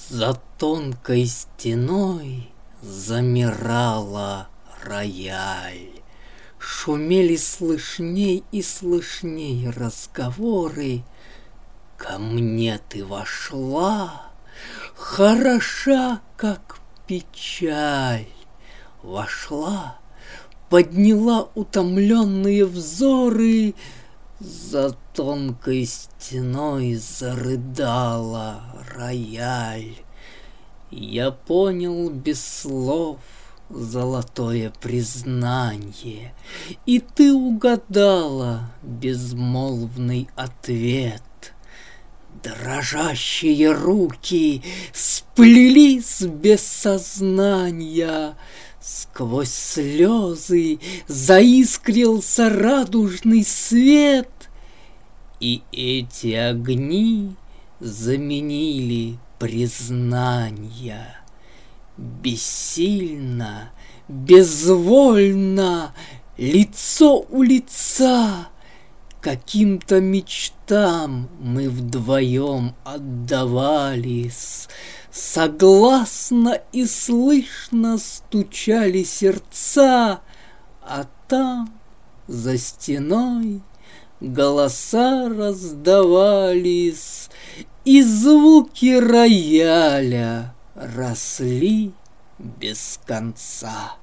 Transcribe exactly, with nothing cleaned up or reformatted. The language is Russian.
За тонкой стеной замирала рояль. Шумели слышней и слышней разговоры. Ко мне ты вошла, хороша, как печаль. Вошла, подняла утомленные взоры, за тонкой стеной зарыдала рояль. Я понял без слов золотое признание, и ты угадала безмолвный ответ. Дрожащие руки сплелись без сознания, сквозь слезы заискрился радужный свет, и эти огни заменили признания. Бессильно, безвольно, лицо у лица, каким-то мечтам мы вдвоем отдавались. Согласно и слышно стучали сердца, а там, за стеной, голоса раздавались, и звуки рояля росли без конца.